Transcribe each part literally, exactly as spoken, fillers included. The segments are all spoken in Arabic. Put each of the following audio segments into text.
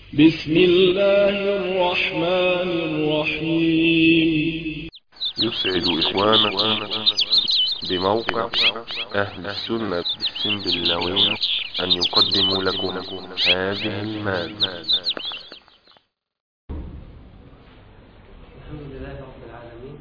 بسم الله الرحمن الرحيم. يسعد إخوانكم بموقع أهل السنة بالسنبلاوين أن يقدموا لكم هذه المادة. الحمد لله رب العالمين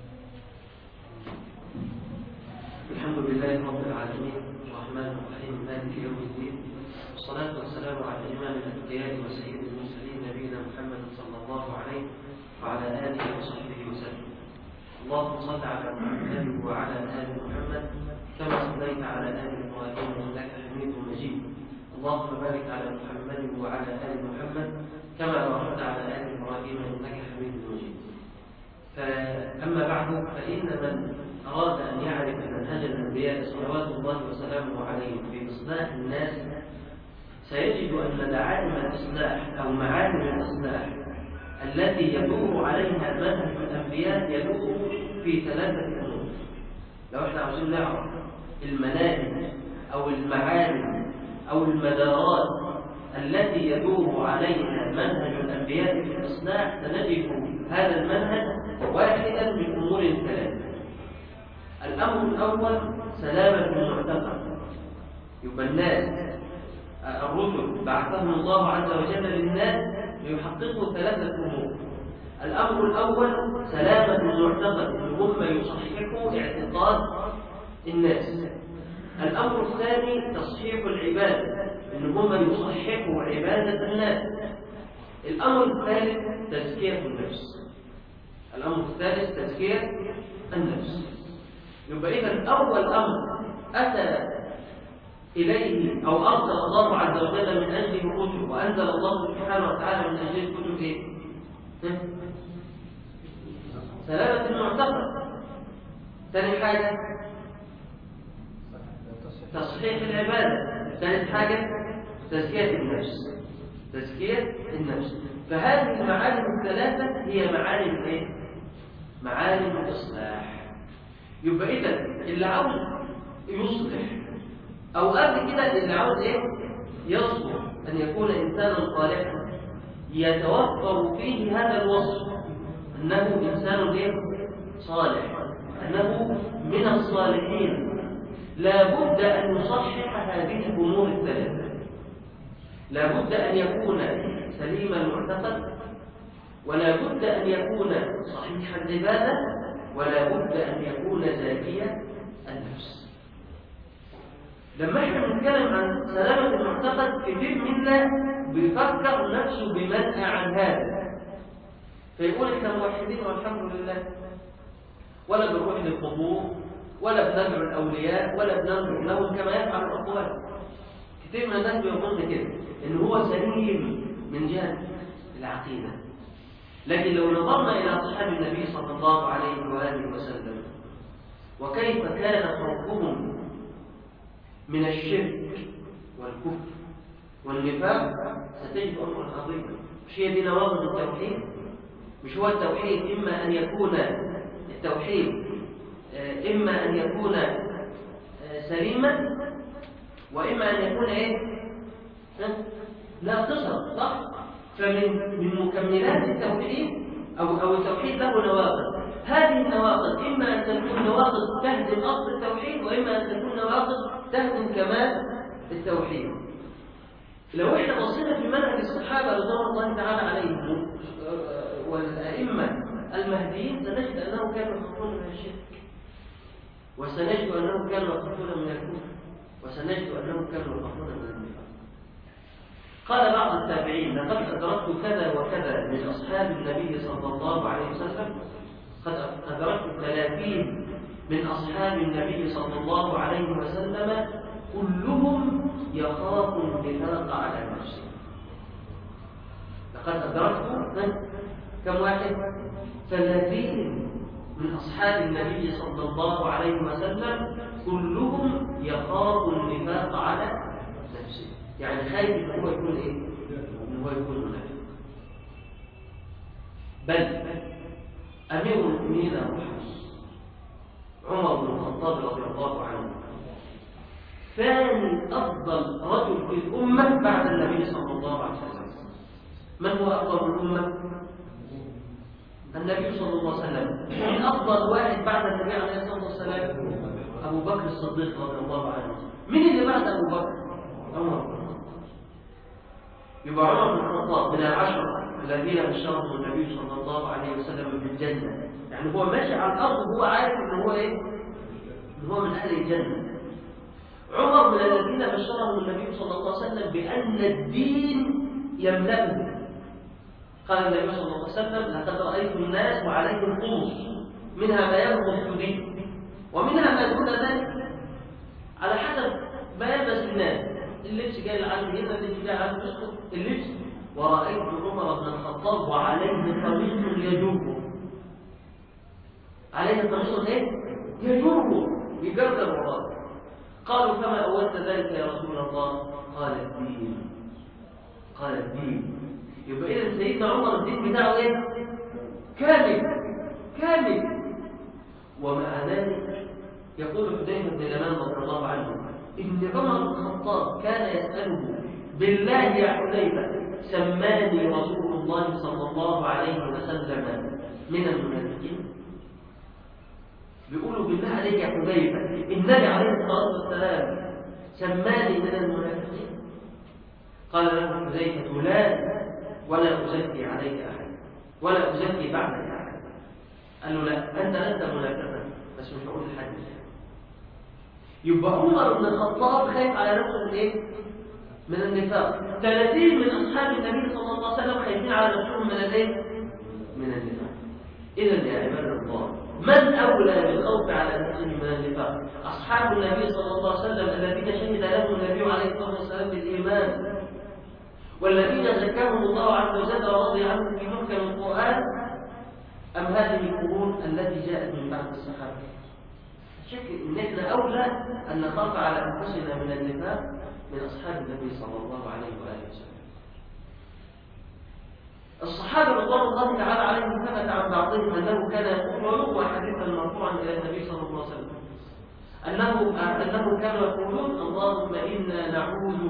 الحمد لله رب العالمين الرحمن الرحيم مالك يوم الدين، والصلاة والسلام على إمام الأنبياء وسيد المرسلين نبينا محمد صلى الله عليه وعلى آله وصحبه وسلم. اللهم صل على محمد وعلى آل محمد كما صليت على آل إبراهيم إنك حميد مجيد. اللهم بارك على محمد وعلى آل محمد كما باركت على آل إبراهيم إنك حميد مجيد. فأما بعد، فإن من أراد أن يعرف منهج الأنبياء صلوات الله وسلامه عليهم في إصلاح الناس سيجد أن دعائم الإصلاح أو معالم الإصلاح التي يدور عليها منهج الأنبياء يدور في ثلاثة أمور. لو احنا عاوزين نعرف المناهج أو المعالم أو المدارات التي يدور عليها منهج الأنبياء في الإصلاح سنجد هذا المنهج واحدا من أمور ثلاثة. الأمر الأول سلامة المعتقد، يبقى الناس الرسل بعثهم الله عز وجل للناس ليحققوا ثلاثة أمور. الأمر الأول سلامة المعتقد، إن هم يصححوا اعتقاد الناس. الأمر الثاني تصحيح العبادة، إن هم يصححوا عبادة الناس. الأمر الثالث تزكية النفس. الأمر الثالث تزكية النفس. يبقى إذن أول أمر أتى إليه أو أرسل الله عز وجل من أجله الكتب، وأنزل الله سبحانه وتعالى من أجله الكتب إيه؟ سلامة المعتقد. ثاني حاجة تصحيح العبادة. ثالث حاجة تزكية النفس. تزكية النفس. فهذه المعالم الثلاثة هي معالم إيه؟ معالم الإصلاح. يبقى إذا اللي عاوز يصلح أو قبل كده اللي عاوز إيه؟ يصلح أن يكون إنسانا صالحا يتوفر فيه هذا الوصف، أنه إنسان إيه؟ صالح، أنه من الصالحين. لا بد أن يصحح هذه الأمور الثلاثة. لا بد أن يكون سليم المعتقد، ولا بد أن يكون صحيح العبادة، ولا بد أن يكون زاكي النفس. لما احنا بنتكلم عن سلامة المعتقد كثير منا بيفكر نفسه بمنأى عن هذا، فيقول احنا موحدين والحمد لله، ولا بنروح للقبور، ولا بندعو الأولياء، ولا بننظر لهم كما يفعل الأقوال. كثير من الناس بيظن كده إن هو سليم من جهة العقيدة. لكن لو نظرنا إلى أصحاب النبي صلى الله عليه وآله وسلم وكيف كان خوفهم من الشرك والكفر والنفاق ستجد أمرا عظيما. مش هي دي نواقض التوحيد؟ مش هو التوحيد إما أن يكون التوحيد إما أن يكون سليما، وإما أن يكون إيه؟ لا قصر، صح؟ فمن من مكملات التوحيد أو أو التوحيد له نواقض. هذه النواقض إما أن تكون نواقض تهدم أصل التوحيد، وإما أن تكون نواقض تهدم كمال التوحيد. لو إحنا بصينا في منهج الصحابة رضوان الله تعالى عليهم والأئمة المهديين سنجد أنهم كانوا يخافون من الشرك، وسنجد أنهم كانوا يخافون من الكفر، وسنجد أنهم كانوا يخافون من النفاق. قال بعض التابعين: لقد أدركت كذا وكذا من أصحاب النبي صلى الله عليه وسلم، قد أدركت ثلاثين من أصحاب النبي صلى الله عليه وسلم كلهم يخاف النفاق على نفسه. لقد أدركت كم واحد؟ ثلاثين من أصحاب النبي صلى الله عليه وسلم كلهم يخاف النفاق على نفسه، يعني خايف ان هو يكون ايه؟ ان هو يكون منافق. بل امير المؤمنين ابو حفص عمر بن الخطاب رضي الله عنه ثاني افضل رجل في الامه بعد النبي صلى الله عليه وسلم، من هو أفضل الأمة؟ النبي صلى الله عليه وسلم. من أفضل واحد بعد النبي عليه الصلاة والسلام؟ أبو بكر الصديق رضي الله عنه. مين اللي بعد أبو بكر؟ عمر. يبقى عمر بن الخطاب من العشرة الذين بشرهم النبي صلى الله عليه وسلم بالجنة. يعني هو ماشي على الأرض وهو عارف إن هو إيه؟ إن هو من أهل الجنة. عمر من الذين بشرهم النبي صلى الله عليه وسلم بأن الدين يملأه. قال النبي صلى الله عليه وسلم: لقد رأيت الناس وعليهم قمص منها ما يبلغ الحدود ومنها ما دون ذلك على حسب ما يلبس الناس. اللبس جاي لعند هنا، اللبس جاي لعند يسقط اللبس. ورأيت عمر بن الخطاب وعليه قميص يجوبه. عليه قميص ايه؟ يجوبه يجرجر وراه. قالوا: فما أولت ذلك يا رسول الله؟ قال: الدين. قال: الدين. يبقى إذا سيدنا عمر الدين بتاعه إيه؟ كامل كامل. ومع ذلك يقول حذيفة بن اليمان رضي الله عنه إن عمر بن الخطاب كان يسأله: بالله يا حذيفة سماني رسول الله صلى الله عليه وسلم من المنافقين؟ بيقولوا: بالله عليك يا حذيفة النبي عليه الصلاة والسلام سماني من المنافقين؟ قال له حذيفة: لا، ولا أزكي عليك أحد ولا أزكي بعدك أحد. قال له: لا، أنت أنت منافقا بس مش هقول لحد. يبقى عمر بن الخطاب خايف على نفسه من إيه؟ من النفاق. ثلاثين من أصحاب النبي صلى الله عليه وسلم خايفين على نفسهم من الإيه؟ من النفاق. إذا يا عباد الله، من أولى بالخوف على نفسه من النفاق؟ أصحاب النبي صلى الله عليه وسلم الذين شهد لهم النبي عليه الصلاة والسلام بالإيمان، والذين زكاهم الله عز وجل ورضي عنهم في محكم القرآن، أم هذه القرون التي جاءت من بعد الصحابة؟ شك إن إحنا أولى أن نخاف على أنفسنا من النفاق من أصحاب النبي صلى الله عليه وآله وسلم. الصحابة رضوان الله تعالى عليهم ثبت عن بعضهم أنه كان يقول، وحديثا مرفوعا إلى النبي صلى الله عليه وسلم، أنه أنه كانوا يقولون: اللهم إنا نعوذ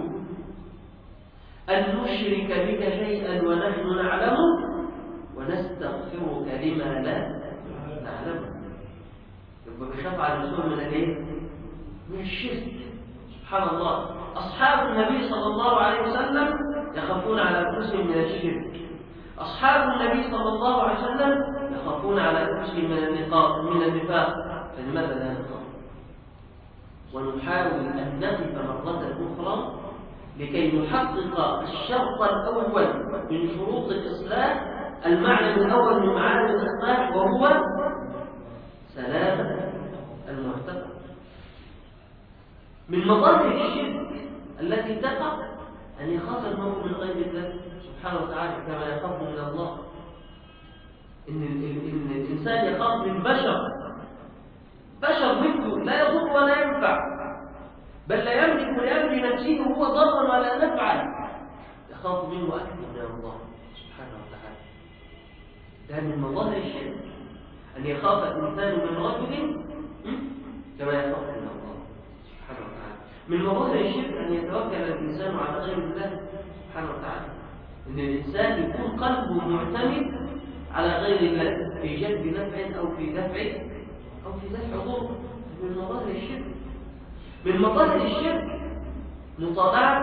أن نشرك بك شيئا ونحن نعلمه ونستغفرك لما لا نعلمه. يبقى بيخاف على نفسهم من الايه؟ من الشرك. سبحان الله، أصحاب النبي صلى الله عليه وسلم يخافون على أنفسهم من الشرك. أصحاب النبي صلى الله عليه وسلم يخافون على أنفسهم من النفاق من النفاق فلماذا لا نخاف؟ ونحاول أن نقف مرة أخرى لكي نحقق الشرط الأول من شروط الإصلاح، المعنى الأول من معاني الإصلاح، وهو سلامة المعتقد. من مظاهر الشرك التي تقع أن يخاف المرء من غير الله سبحانه وتعالى كما يخاف من الله. إن, إن الإنسان يخاف من بشر بشر مثله لا يضر ولا ينفع، بل لا يملك لأمر نفسه هو ضرا ولا نفعا، يخاف منه أكثر من الله سبحانه وتعالى. ده من مظاهر الشرك أن يخاف الإنسان من رجل كما يخاف من الله سبحانه وتعالى. من مظاهر الشرك أن يتوكل الإنسان على غير الله سبحانه وتعالى، أن الإنسان يكون قلبه معتمد على غير الله في جلب نفع أو في دفع أو في دفع ضر. من مظاهر الشرك. من مظاهر الشرك مطالعة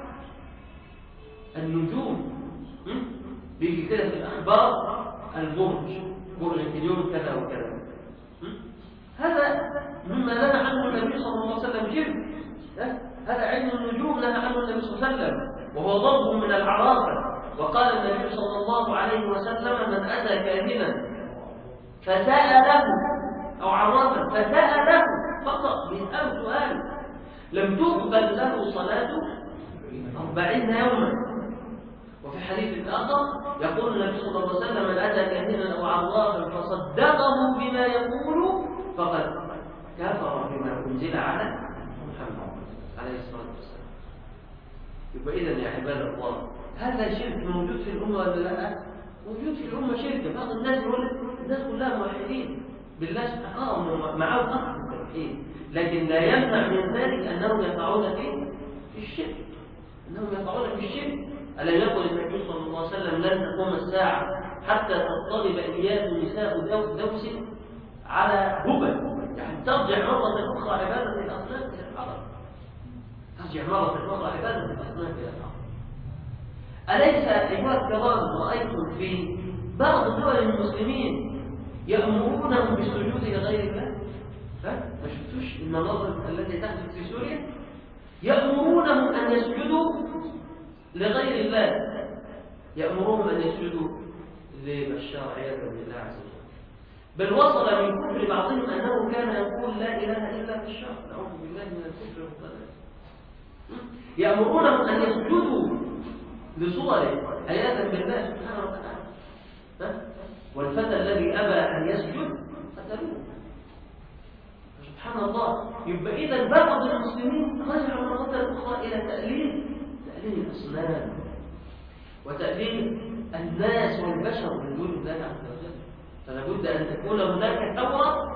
النجوم. بيجي كده في الأخبار البرج برج في اليوم كذا وكذا. هذا مما نهى عنه النبي صلى الله عليه وسلم شرك. هذا علم النجوم نهى عنه النبي صلى الله عليه وسلم، وهو ضرب من العرافة. وقال النبي صلى الله عليه وسلم: من أتى كاهنا فسأله أو عرافا فسأله فقط بيسأله سؤال لم تقبل له صلاته أربعين يوما. وفي حديث آخر يقول النبي صلى الله عليه وسلم: من أتى كاهنا أو عرافا فصدقه بما يقول فقد كفر بما أنزل على محمد عليه الصلاة والسلام. يبقى إذن يا عباد الله، هذا شرك موجود في الأمة ولا لا؟ موجود في الأمة شرك. بعض الناس يقول الناس كلها موحدين بالله سبحانه معه أخذ التوحيد، لكن لا يمنع من ذلك أنهم يقعون في الشرك. أنهم يقعون في الشرك. ألم يقل النبي صلى الله عليه وسلم: تقوم الساعة حتى تضطرب إياه نساء دوس على هبل، يعني ترجع مرة أخرى عبادة الأصنام إلى الحرم، ترجع مرة أخرى عبادة الأصنام إلى الحرم. أليس أيها الكرام رأيتم في بعض دول المسلمين يأمرونهم بالسجود لغير الله؟ ما شفتوش المناظر التي تحدث في سوريا؟ يأمرونهم أن يسجدوا لغير الله، يأمرونهم أن يسجدوا لبشار عياذا بالله عز وجل. بل وصل من كفر بعضهم أنه كان يقول لا إله إلا بشار، نعوذ بالله من الكفر والضلال. يأمرونهم أن يسجدوا لصوره عياذا بالله سبحانه وتعالى، والفتى الذي أبى أن يسجد قتلوه. سبحان الله. يبقى إذا بعض المسلمين رجعوا مرة أخرى إلى تأليل تأليل الأصنام وتأليل الناس والبشر من دون الله عز وجل. فلا بد أن تكون هناك ثورة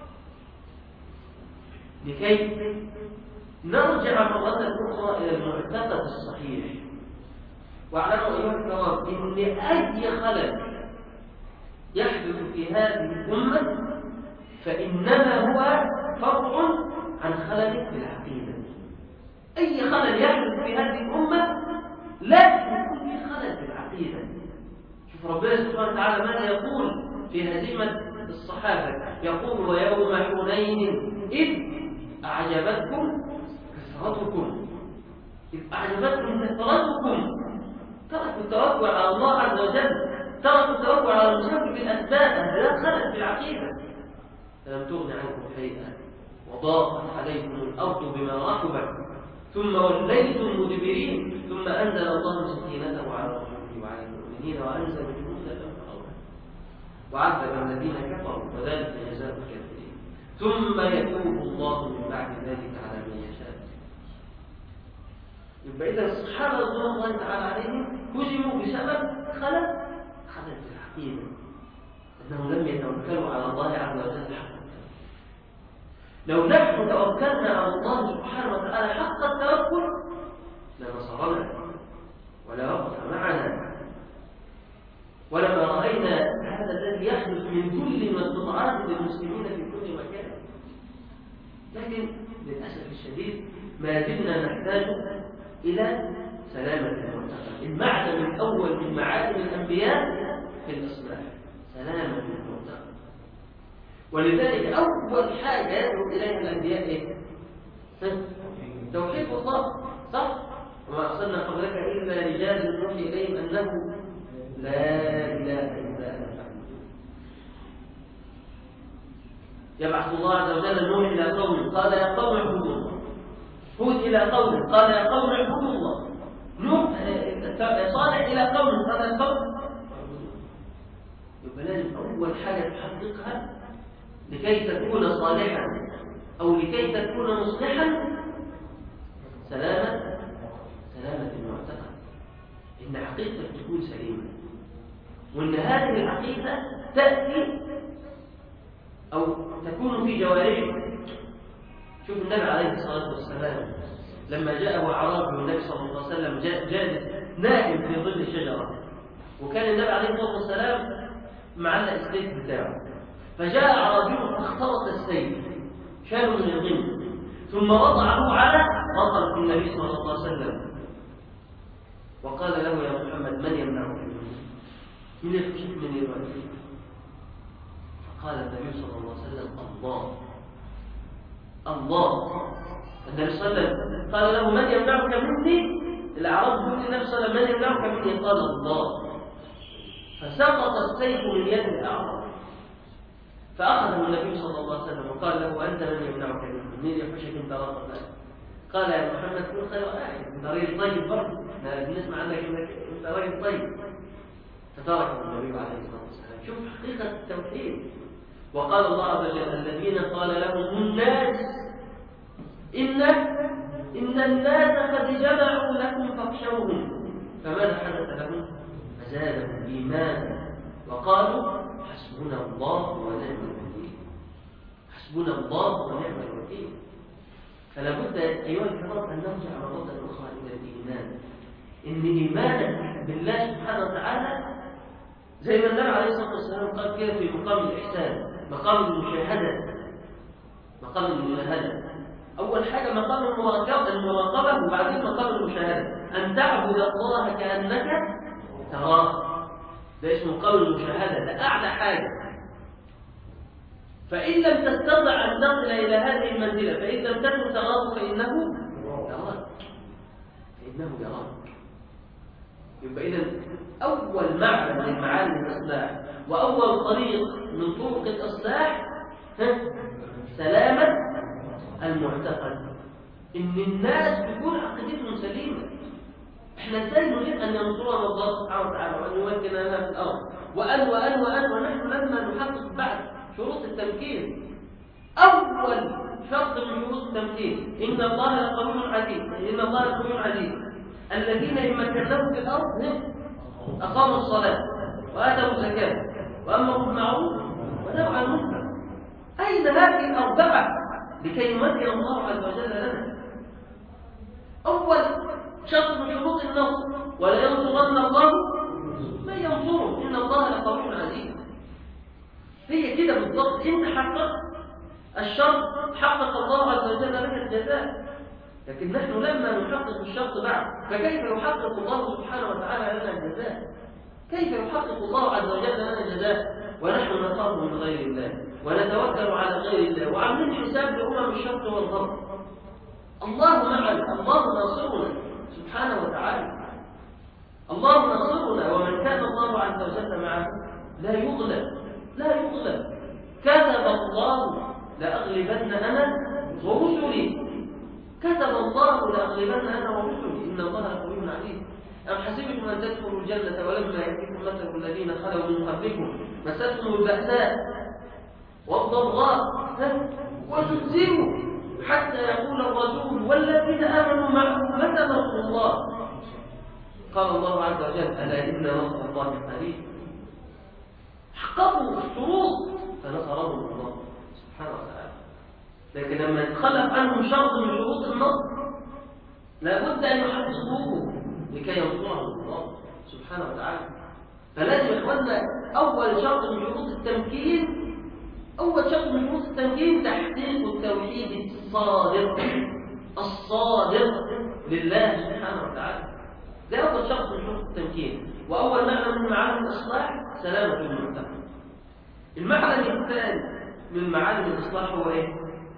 لكي نرجع مرة أخرى إلى المعتقد الصحيح. واعلموا أيها الكرام إن أي خلل يحدث في هذه الأمة فإنما هو فرع عن خلل في العقيدة. أي خلل يحدث في هذه الأمة لا يكون فيه خلل في العقيدة. شوف ربنا سبحانه وتعالى ماذا يقول في هزيمة الصحابة، يقول ويوم حنين إذ أعجبتكم كثرتكم إذ أعجبتكم كثرتكم تركوا التوكل على الله عز وجل، تركوا التوكل على المسبب بالأسباب، هذا خلل في العقيدة. فلم تغن عنكم شيئا وضاقت عليكم الأرض بما رحبت ثم وليتم مدبرين ثم أنزل الله سكينته على رسوله وعلى المؤمنين وأنزل جنودا لم تروها وعذب الذين كفروا وذلك جزاء الكافرين ثم يتوب الله من بعد ذلك على من يشاء. يبقى إذا الصحابة رضوان الله تعالى عليهم هزموا بسبب خلل خلل في العقيدة، أنهم لم يتوكلوا على الله عز وجل حقا. لو نحن توكلنا على الله سبحانه وتعالى حق التوكل لنصرنا ولا وقف معنا ولما رأينا هذا الذي يحدث من كل مستطاعات للمسلمين في كل مكان. لكن للأسف الشديد ما زلنا نحتاج إلى سلامة المعتقد. المعدن الأول من معادن الأنبياء في الإصلاح سلامة المعتقد، ولذلك أول حاجة يدعو إليها الأنبياء إيه؟ توحيد الله، صح؟ وما أرسلنا قبلك إلا رجال نوحي إليهم أنه لا إله إلا أنت. يبعث الله عز وجل نوح إلى قومه قال يا قوم اعبدوا الله، هود إلى قومه قال يا قوم اعبدوا الله، نوح صالح إلى قومه قال يا قوم. يبقى لازم أول حاجة تحققها لكي تكون صالحا أو لكي تكون مصلحا سلامة سلامة المعتقد، إن عقيدتك تكون سليمة، وإن هذه العقيدة تأتي أو تكون في جوارحك. شوف النبي عليه الصلاة والسلام لما جاءه أعرابي والنبي صلى الله عليه وسلم جالس نائم في ظل الشجرة، وكان النبي عليه الصلاة والسلام معلق السيف بتاعه، فجاء أعرابي فاختلط السيف شاله من الغم ثم وضعه على بطن النبي صلى الله عليه وسلم وقال له يا محمد من يمنعك من يخشيك من يرضيك؟ فقال النبي صلى الله عليه وسلم الله الله. النبي صلى الله عليه وسلم قال له من يمنعك مني؟ الأعراب يقول النبي صلى الله عليه وسلم من يمنعك مني؟ قال الله. فسقط السيف من يد الأعراب فأخذه النبي صلى الله عليه وسلم وقال له أنت من يمنعك مني؟ من يخشيك انت رفض؟ قال يا محمد كن خير واحد، انت راجل طيب برضه، احنا بنسمع عنك انك انت راجل طيب. فتركه النبي عليه الصلاه والسلام. شوف حقيقه التوحيد. وقال الله عز وجل الذين قال لهم الناس ان ان الناس قد جمعوا لكم فاخشوهم فماذا حدث لهم؟ فزادهم ايمانا وقالوا حسبنا الله ونعم الوكيل. حسبنا الله ونعم الوكيل. فلا بد أيها الكرام أن نرجع مرة أخرى إلى الإيمان، إن إيمانك بالله سبحانه وتعالى زي ما النبي عليه الصلاة والسلام قال كده في مقام الإحسان، مقام المشاهدة. مقام المشاهدة أول حاجة مقام المراقبة المراقبة وبعدين مقام المشاهدة، أن تعبد الله كأنك تراه. ده اسمه مقام المشاهدة، ده أعلى حاجة. فإن لم تستطع أن تصل إلى هذه المنزلة، فإن لم تكن تراه فإنه يراك، فإنه يراك. يبقى إذا أول معنى من معاني الإصلاح وأول طريق من طرق الإصلاح سلامة المعتقد، إن الناس تكون عقيدتهم سليمة. إحنا إزاي نريد أن ينصرنا الله سبحانه وتعالى وأن يمكن لنا في الأرض وأن وأن وأن ونحن لما نحقق بعد شروط التمكين. أول شرط من شروط التمكين إن الله لقوي عزيز، إن الله لقوي عزيز الذين إن مكناهم في الأرض أقاموا الصلاة وآتوا الزكاة وأمروا بالمعروف ونهوا عن المنكر. أين هذه الأربعة لكي يمكن الله عز وجل لنا؟ أول شرط من شروط النصر ولا ينصرن الله من ينصره إن الله لقوي عزيز. هي كده بالضبط، انت حققت الشرط حقق الله عز وجل لك الجزاء. لكن نحن لما نحقق الشرط بعد، فكيف يحقق الله سبحانه وتعالى لنا الجزاء؟ كيف يحقق الله عز وجل لنا الجزاء ونحن نخاف من غير الله ونتوكل على غير الله وعاملين حساب لأمم الشرط والضرب؟ الله معنا، الله ناصرنا سبحانه وتعالى، الله ناصرنا، ومن كان الله عز وجل معه لا يغلب لا يغلب. كتب الله لأغلبن أنا ورسلي، كتب الله لأغلبن أنا ورسلي إن الله لقوي عزيز. أم حسبتم أن تدخلوا الجنة ولما يأتيكم مثل الذين خلوا من قبلكم مستهم البأساء والضراء وزلزلوا حتى يقول الرسول والذين آمنوا معه متى نصر الله؟ قال الله عز وجل ألا إن نصر الله قريب. حققوا الشروط فنصرهم الله سبحانه وتعالى. لكن لما يتخلف عنهم شرط من شروط النصر لابد أن يحققوه لكي ينصرهم الله سبحانه وتعالى. فلازم إخواننا أول شرط من شروط التمكين أول شرط من شروط التمكين تحقيق التوحيد الصادق الصادق لله سبحانه وتعالى. ده أول شرط من شروط التمكين، وأول معنى من معاني الإصلاح سلامة المعتقد. المعنى الثاني من معاني الإصلاح هو إيه؟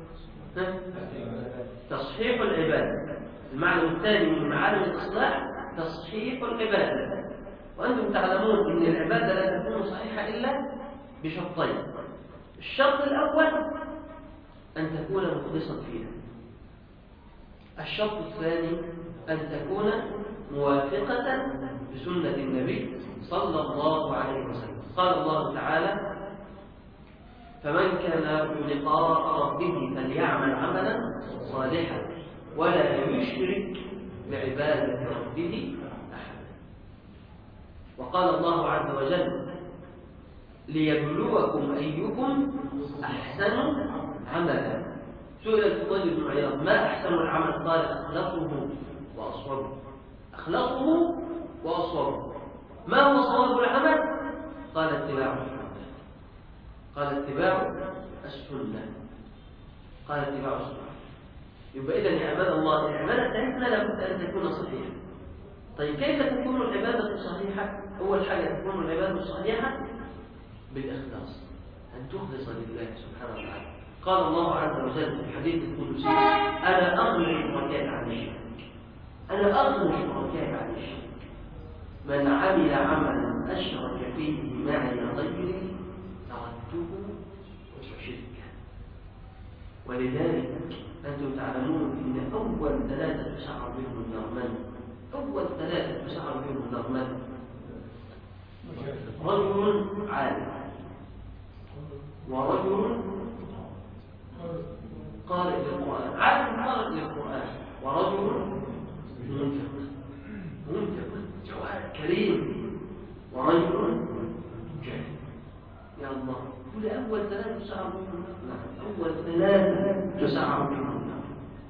تصحيح العبادة. المعنى الثاني من معاني الإصلاح تصحيح العبادة. وأنتم تعلمون أن العبادة لا تكون صحيحة إلا بشرطين. الشرط الأول أن تكون مخلصا فيها. الشرط الثاني أن تكون موافقة بسنة النبي صلى الله عليه وسلم. قال الله تعالى فمن كان يرجو لقاء ربه فليعمل عملا صالحا ولا يشرك بعبادة ربه أحدا. وقال الله عز وجل ليبلوكم أيكم أحسن عملا. سئل الفضيل بن عياض ما أحسن العمل؟ قال أخلصه وأصوبه. أخلصه وأصوبه. ما هو صواب العمل؟ قال اتباع السنة. قال اتباع السنة. قال اتباع السنة. يبقى إذن يا عباد الله العبادة بتاعتنا لابد أن تكون صحيحة. طيب كيف تكون العبادة صحيحة؟ أول حاجة تكون العبادة صحيحة بالإخلاص، أن تخلص لله سبحانه وتعالى. قال الله عز وجل في الحديث القدسي أنا أغني شركائي عن الشرك، أنا أغني شركائي عن الشرك، من عمل عملا أشرك فيه معي غيري تركته وشركه. ولذلك أنتم تعلمون أن أول ثلاثة تشعر بهم النار من؟ أول ثلاثة تشعر بهم النار من؟ رجل عالم، ورجل قارئ للقرآن، عالم قارئ للقرآن، ورجل منفق منفق جواد كريم، ورجل جاهل. يا الله، كل أول ثلاثة تشعر بهم النار. أول ثلاثة تشعر بهم النار.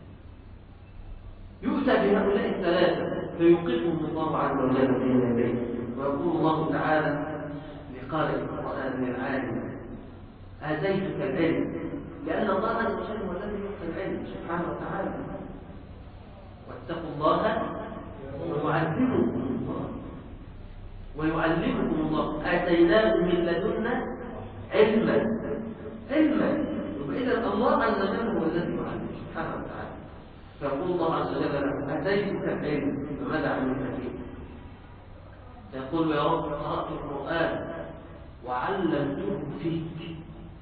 يؤتى بهؤلاء الثلاثة فيوقفهم الله عز وجل بين يديه ويقول الله تعالى لقارئ القرآن للعالم آتيتك العلم، لأن الله عز وجل هو الذي يعطي العلم سبحانه وتعالى. واتقوا الله ويعلمكم الله ويعلمكم الله آتيناه من لدنا علما علما. وإذا الله عز وجل هو الذي يعلم سبحانه وتعالى. فيقول الله عز وجل آتيتك العلم فماذا عملت فيه؟ فيقول يا رب قرأت القرآن وعلمته فيك.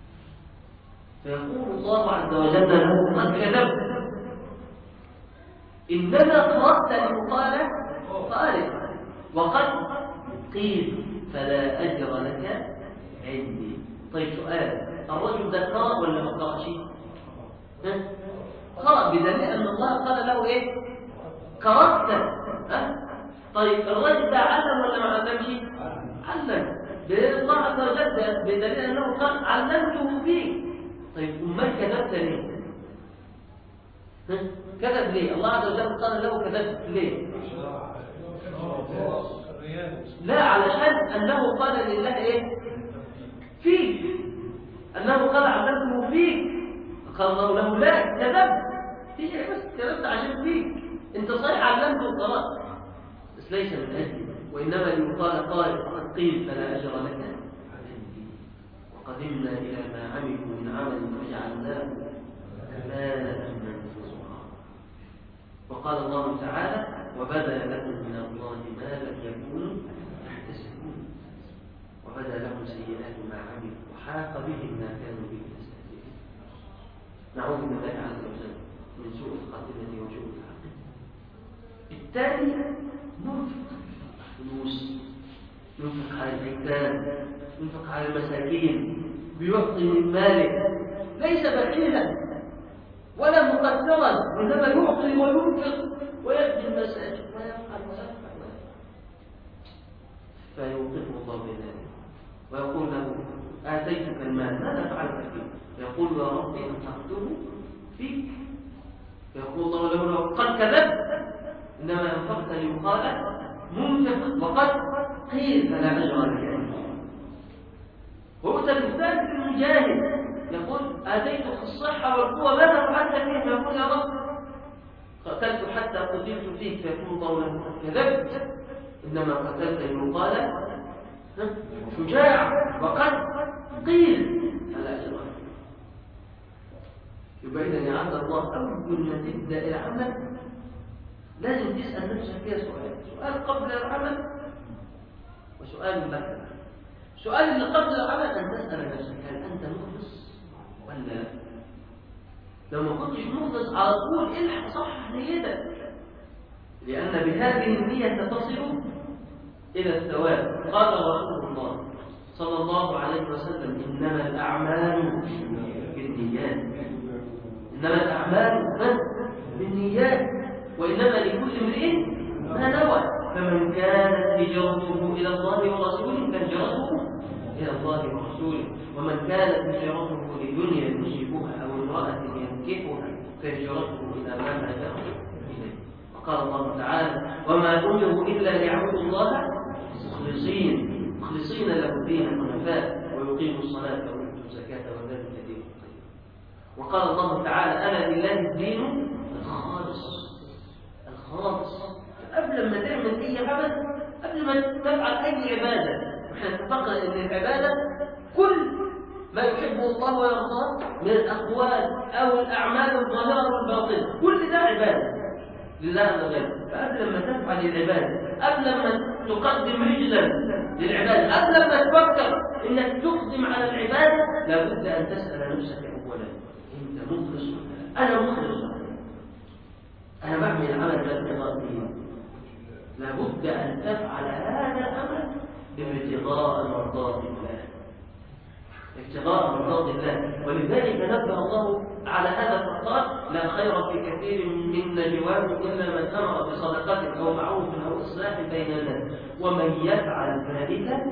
فيقول الله عز وجل له قد كذبت، إنما قرأت ليقال قارئ وقد قيل فلا أجر لك عندي. طيب سؤال، الرجل ده قرأ ولا ما قرأش؟ قرأ، بدليل أن الله قال له إيه؟ قرأت. ها؟ طيب الرجل ده علم ولا ما علمش؟ علم، بدليل الله عز وجل بدليل أنه قال علمته فيك. طيب أمال كذبت ليه؟ كذب ليه؟ الله عز وجل قال له كذبت ليه؟ لا، علشان أنه قال لله إيه؟ فيك، أنه قال علمته فيك. قال الله له لا، كذبت فيك، بس كذبت عشان فيك. أنت صحيح علمته وقرأت بس ليس من أجلي، وإنما ليقال قال قد قيل فلا أجر لك عندي. وقدمنا إلى ما عملوا من عمل فجعلناه هباء منثورا. وقال الله تعالى وبدا لكم من الله ما لم يكونوا يحتسبون، وبدا لهم سيئات ما عملوا وحاق بهم ما كانوا به يستهزئون. نعوذ بالله عز وجل من سوء الخاتمة وسوء العاقبة. الثاني ينفق فلوس، ينفق على الأيتام، ينفق على المساكين، بيعطي من ماله، ليس بخيلا ولا مقدرا، انما يعطي وينفق ويبني المساجد ويفعل ويفعل فيوقفه الله بذلك ويقول له آتيتك المال ماذا فعلت فيه؟ يقول يا ربي أنفقته فيك. يقول الله له قد كذبت، إنما أنفقت ليقال منفق وقد قيل فلا أجر لك. وأتى الثالث المجاهد يقول آتيتك الصحة والقوة ماذا فعلت فيه؟ فيقول يا رب قتلت حتى قتلت فيك. فيقول الله له كذبت، إنما قتلت ليقال شجاع وقد قيل فلا أجر لك. يبقى إذا يا عبد الله أول ما تبدأ العمل لازم تسأل نفسك فيها سؤال، سؤال قبل العمل وسؤال بعد. السؤال اللي قبل العمل أن تسأل نفسك هل أنت مخلص ولا لا؟ لو ما كنتش مخلص على طول الحق صح نيتك، لأن بهذه النية تصل إلى الثواب. قال رسول الله صلى الله عليه وسلم إنما الأعمال بالنيات، إنما الأعمال بالنيات وإنما لكل امرئ ما نوى. فمن كانت هجرته إلى الله ورسوله فهجرته إلى الله ورسوله، ومن كانت هجرته لدنيا يصيبها أو امرأة ينكحها فهجرته إلى ما هاجر إليه. وقال الله تعالى وما أمروا إلا ليعبدوا الله مخلصين مخلصين له الدين حنفاء ويقيموا الصلاة ويؤتوا الزكاة وذلك دين القيم. وقال الله تعالى ألا لله الدين الخالص الخالص. قبل ما تعمل أي عمل، قبل ما تفعل أي عبادة، نحن اتفقنا أن العبادة كل ما يحبه الله ويرضاه من الأقوال أو الأعمال الظاهرة والباطنة، كل ده عبادة لله عز وجل. فقبل ما تفعل العبادة، قبل ما تقدم رجلا للعبادة، قبل ما تفكر أنك تقدم على العبادة، لابد أن تسأل نفسك أولا أنت مخلص ولا أنا مخلص؟ أنا بعمل العمل بابتغاء دين. لابد أن تفعل هذا الأمر بابتغاء مرضات الله، ابتغاء مرضات الله. ولذلك نبه الله على هذا فقال لا خير في كثير من نجواهم إلا من أمر بصدقة أو معروف أو إصلاح بين الناس ومن يفعل ذلك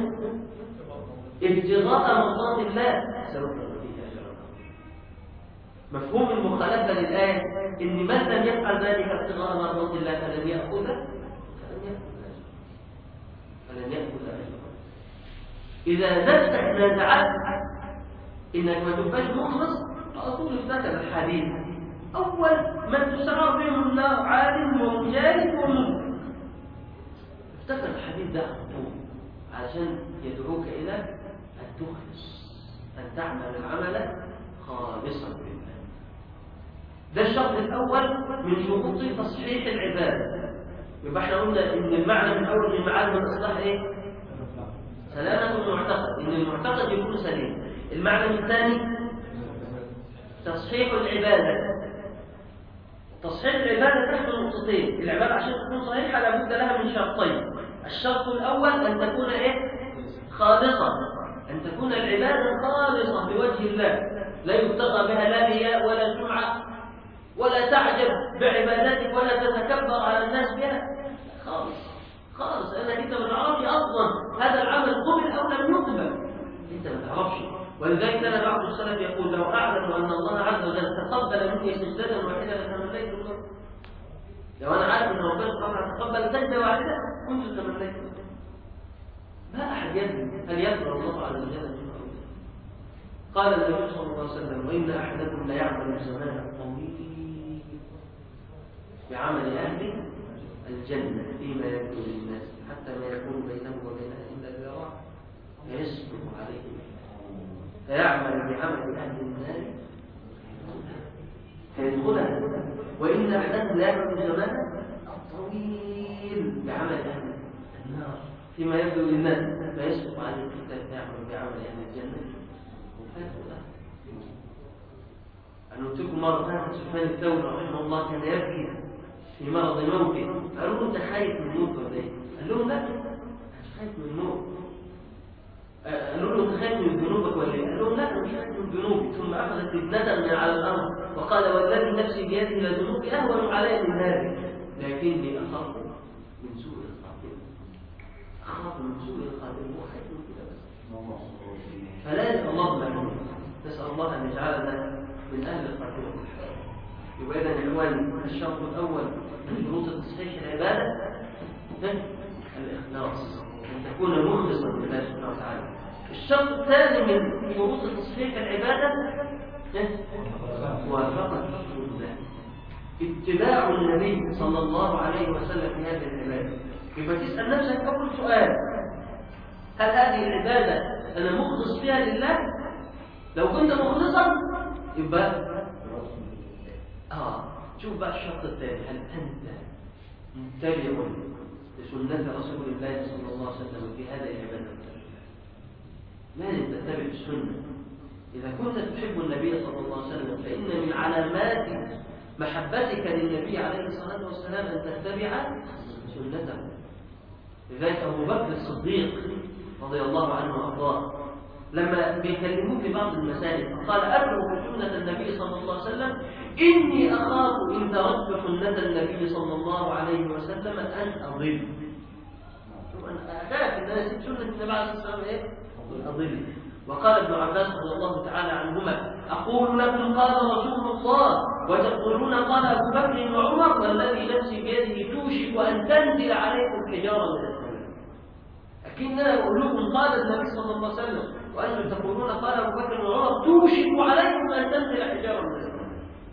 ابتغاء مرضات الله سوف نؤتيه أجرا. مفهوم المخالفة للآية إن من لم يفعل ذلك ابتغاء مرضات الله فلن يأخذ فلن يأخذ فلن يأخذ أجرا. إذا نفسك نازعت إنك ما تبقاش مخلص، على طول افتكر الحديث أول من تسعر بهم النار عالم ومجاهد ومنكر. افتكر الحديث ده على طول علشان يدعوك إلى أن تخلص، أن تعمل العمل خالصا لله. ده الشرط الأول من شروط تصحيح العبادة. يبقى احنا قلنا إن المعنى من أول من معالم الإصلاح إيه؟ سلامة المعتقد، إن المعتقد يكون سليم. المعنى الثاني تصحيح العبادة. تصحيح العبادة تحت نقطتين. العبادة عشان تكون صحيحة لابد لها من شرطين. الشرط الأول أن تكون إيه؟ خالصة، أن تكون العبادة خالصة لوجه الله، لا يبتغى بها لا رياء ولا سمعة، ولا تعجب بعباداتك ولا تتكبر على الناس بها. خالص خالص، لأنك أنت ما تعرفش أصلا هذا العمل قبل أو لم يقبل، أنت ما تعرفش. ولذلك كان بعض السلف يقول لو أعلم أن الله عز وجل تقبل مني سجدة واحدة لتمنيت الله. لو أنا عارف أن ربنا سبحانه تقبل سجدة واحدة كنت تمنيت الله. ما أحد يدري هل يقبل الله عز وجل من قوله. قال النبي صلى الله عليه وسلم: وإن أحدكم ليعمل زمانا طويل بعمل أهل الجنة فيما يبدو للناس حتى ما يكون بينه وبينها إلا ذراع فيسبق عليه فيعمل بعمل أهل النار فيدخلها. وإن أحدكم ليعمل زمانا طويل بعمل أهل النار فيما يبدو للناس فيسبق عليه حتى يعمل بعمل أهل الجنة فيدخلها. أنا قلت لكم مرة ثانية سفيان الثوري رحمه الله كان يبكي في مرض موته. قالوا له: أنت خايف من الموت ولا إيه؟ قال لهم: لا، أنا مش خايف من الموت. قالوا له: أنت خايف من ذنوبك ولا إيه؟ قال لهم: لا، أنا مش خايف من ذنوبي. ثم أخذت ابنة من على الأرض وقال: والذي نفسي بيده لذنوبي أهون علي من هذه، لكني أخاف من سوء الخاتمة. أخاف من سوء الخاتمة، مو خايف من كده بس. فلا اللهم آمين. نسأل الله أن يجعلنا من أهل الخاتمة. يبقى إذا يا إخواني الشرط الأول من شروط تصحيح العبادة الإخلاص، أن تكون مخلصا لله سبحانه وتعالى. الشرط الثاني من شروط تصحيح العبادة موافقة رسول الله، اتباع النبي صلى الله عليه وسلم في هذه العبادة. يبقى تسأل نفسك أول سؤال: هل هذه العبادة أنا مخلص فيها لله؟ لو كنت مخلصا يبقى آه شوف بقى الشرط الثاني: هل أنت متبع لسنة رسول الله صلى الله عليه وسلم في هذه العبادة؟ لازم تتبع السنة. إذا كنت تحب النبي صلى الله عليه وسلم فإن من علامات محبتك للنبي عليه الصلاة والسلام أن تتبع سنته. لذلك أبو بكر الصديق رضي الله عنه وأرضاه لما بيكلموه في بعض المسائل قال: أترك سنة النبي صلى الله عليه وسلم إني أخاف إن تركت سنة النبي صلى الله عليه وسلم أن أضل. أنا أخاف إن أنا أسيب سنة النبي عليه الصلاة والسلام إيه؟ أضل. وقال ابن عباس رضي الله تعالى عنهما: أقول لكم قال رسول الله وتقولون قال أبو بكر وعمر، والذي نفسي بيده توشك أن تنزل عليكم حجارة من السماء. لكننا أقول لكم قال النبي صلى الله عليه وسلم وأنتم تقولون قال أبو بكر وعمر، توشك عليكم أن تنزل حجارة من السماء.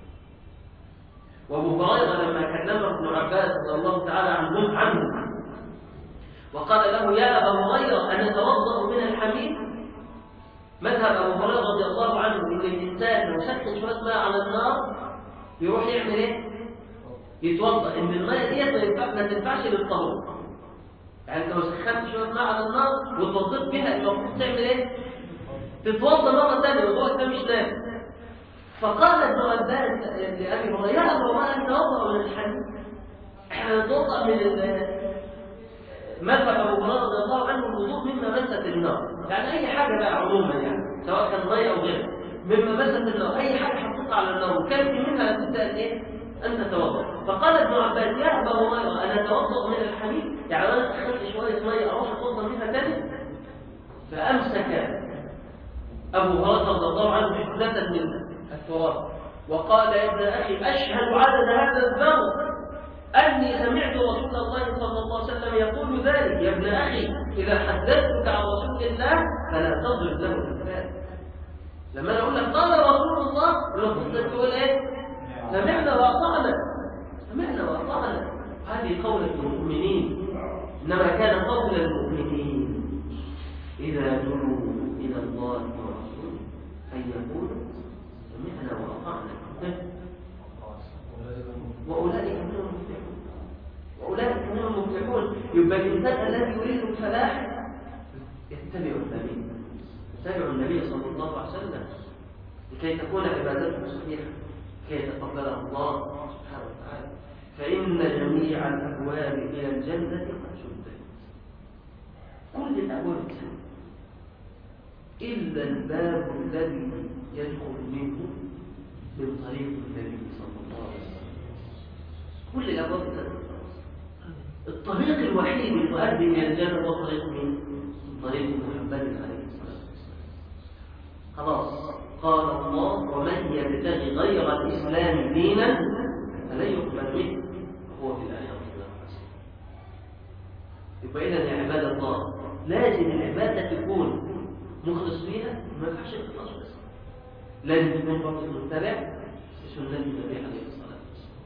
وأبو هريرة لما كلمه ابن عباس رضي الله تعالى عنهم عنه وقال له: يا أبا هريرة أن نتوضأ من الحميم؟ مذهب أبو هريرة رضي الله عنه إن الإنسان لو سخن شوية ماء على النار يروح يعمل إيه؟ يتوضأ. إن الماء ديت ما تنفعش للطهور. يعني لو سخنت شوية ماء على النار وتوضأت بها المفروض تعمل إيه؟ تتوضأ مرة ثانية، وضوءك ده مش نافع. فقال ابن عباس لأبي هريرة: يا أبا هريرة أن نتوضأ من الحميم؟ إحنا نتوضأ من مذهب أبو هريرة رضي الله عنه الوضوء مما مست النار، يعني أي حاجة بقى عموما، يعني سواء كان مية أو غيره مما مست النار، أي حاجة حطيتها على النار وكانت منها تبدأ إيه؟ أن تتوضأ. فقال ابن عباس: يا أبا هريرة أن نتوضأ من الحميم؟ يعني أنا أخذت شوية مية أروح أتوضأ منها ثاني؟ فأمسك أبو هريرة رضي الله عنه حدة من التراب وقال: يا ابن أخي أشهد عدد هذا الذنب أني سمعت رسول الله صلى الله عليه وسلم يقول ذلك. يا ابن أخي إذا حدثتك عن رسول الله فلا تضرب له الأمثال. لما أنا أقول لك قال رسول الله المفروض تقول إيه؟ سمعنا وأطعنا، سمعنا وأطعنا. هذه قول المؤمنين، إنما كان قول المؤمنين إذا دعوا إلى الله ورسوله أن يقولوا سمعنا وأطعنا وأولئك هم المفلحون، وأولئك هم المفلحون. يبقى الإنسان الذي يريد الفلاح يتبع النبي، يتبع النبي صلى الله عليه وسلم لكي تكون عبادته صحيحة، لكي يتقبلها الله سبحانه وتعالى. فإن جميع الأبواب إلى الجنة قد سدت، كل الأبواب الجنة إلا الباب الذي يدخل منه من طريق النبي صلى الله عليه وسلم. كل الأبواب الجنة الطريق الوحيد المؤدي إلى الجنة هو طريق مين؟ طريق محمد عليه الصلاة والسلام. خلاص قال الله ومن يبتغي غير الإسلام دينا فلن يقبل منه وهو في الآخرة من الخاسرين. يبقى إذا يا عباد الله لازم العبادة تكون مخلص فيها، ما ينفعش تخلص بس، لازم تكون برضه متبع لسنة النبي عليه الصلاة والسلام.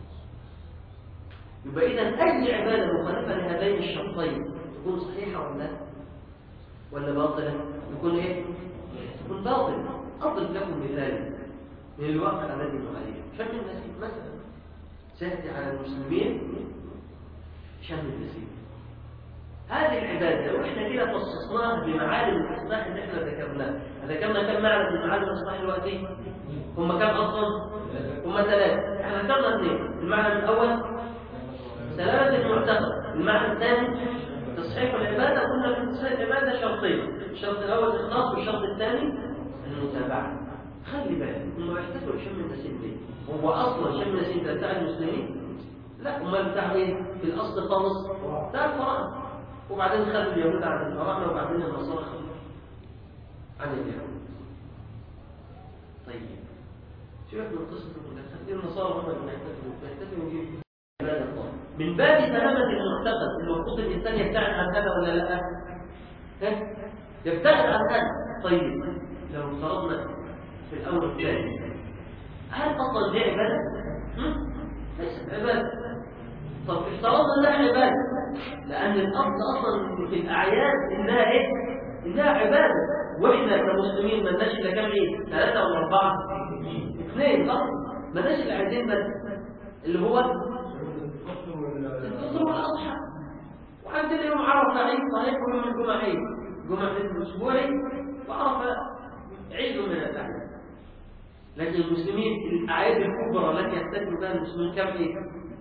يبقى إذا أي عبادة مخالفة لهذين الشرطين تكون صحيحة ولا ولا باطلة؟ تكون إيه؟ تكون باطلة. أضرب لكم مثال من الواقع الذي نعيشه. شم النسيم مثلا سيأتي على المسلمين شم النسيم. هذه العبادة لو احنا كده خصصناها بمعالم الإصلاح اللي احنا ذكرناه، ذكرنا كم معنى من معالم الإصلاح الوقتي؟ هم كم أصلا؟ هم ثلاثة. احنا ذكرنا اثنين. المعنى الأول سلامة المعتقد، المعنى الثاني تصحيح العبادة. قلنا في تصحيح العبادة شرطين، الشرط الأول الإخلاص والشرط الثاني المتابعة. خلي بالك هم يحتاجوا شم النسيم ليه؟ هو أصلا شم النسيم ده بتاع المسلمين؟ لا، هم بتاع ايه؟ في الأصل خالص بتاع الفراعنة، وبعدين خلوا اليهود عن الفراعنة وبعدين النصارى خلوا عن اليهود. طيب سيبك من قصة خلي النصارى هم اللي يحتاجوا يجيبوا عبادة الله من باب سلامة المعتقد. المفروض الإنسان يبتعد عن هذا ولا لا؟ ها؟ يبتعد عن هذا. طيب لو افترضنا في الأول الثاني هل أصلا دي عبادة؟ ليست عبادة. طب افترضنا انها عبادة، لأن الأصل أصلا في الأعياد إنها إيه؟ إنها عبادة. وإحنا كمسلمين ما لناش إلا كم عيد؟ ثلاثة ولا أربعة؟ اثنين فقط. ما لناش إلا عيدين بس اللي هو الفطر والأضحى، وعندنا يوم عرفة عيد صحيح ويوم الجمعة عيد، جمعة الأسبوعي وعرفة عيد من الأعياد. لكن المسلمين الأعياد الكبرى التي يحتفل بها المسلمين كم عيد؟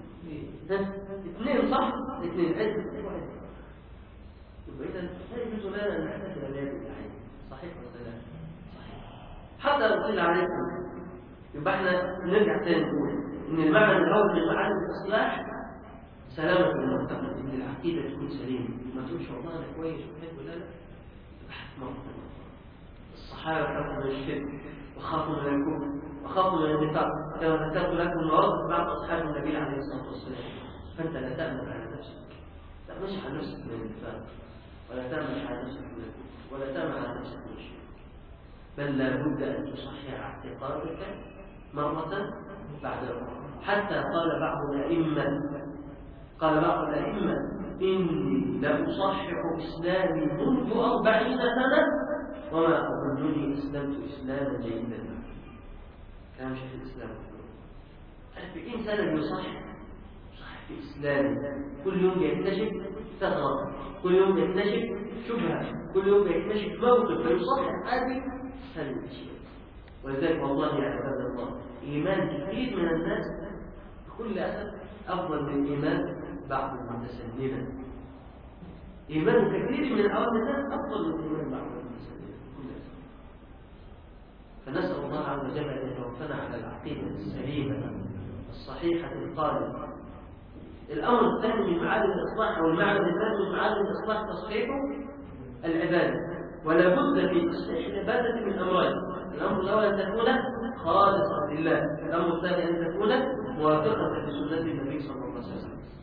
اثنين صح؟ اثنين عيد واحد. يبقى إذا لا يجوز لنا أن نحتفل بهذه الأعياد، صحيح ولا لا؟ صحيح. حتى لو قيل عليكم يبقى احنا نرجع تاني نقول إن المعنى الأول من معاني الإصلاح سلامة المعتقد، إن العقيدة تكون سليمة، ما تقولش والله أنا كويس وحلو ولا لا. تبقى الصحابة خافوا من الشرك وخافوا من الكفر وخافوا من النفاق، كما ذكرت لكم النهارده بعض أصحاب النبي عليه الصلاة والسلام. فأنت لا تأمن على نفسك، لا تمشي على نفسك من النفاق، ولا تأمن على نفسك من الكفر، ولا تأمن على نفسك من الشرك، بل لا بد أن تصحح اعتقادك مرة بعد مرة. حتى قال بعض الأئمة قال بعض الأئمة إني لأصحح إسلامي منذ أربعين سنة وما أظنني أسلمت إسلاما جيدا. كلام شيخ الإسلام أربعين سنة يصحح صحح في إسلامي، كل يوم يكتشف ثغرة، كل يوم يكتشف شبهة، كل يوم يكتشف موقف فيصحح هذه هذه الأشياء. ولذلك والله يا عباد الله إيمان كثير من الناس بكل أسف أفضل من إيمان بعض المتسلمين. إيمان كثير من أول الناس أفضل من إيمان بعض المتسلمين بكل أسف. فنسأل الله عز وجل أن يتوفنا على العقيدة السليمة الصحيحة القائمة. الأمر الثاني من معالم الإصلاح أو المعنى الثاني من معالم الإصلاح تصحيح العبادة، ولا بد في تصحيح العبادة من أمرين. الأمر الأول أن تكون خالصة لله، الأمر الثاني أن تكون موافقة لسنة النبي صلى الله عليه وسلم.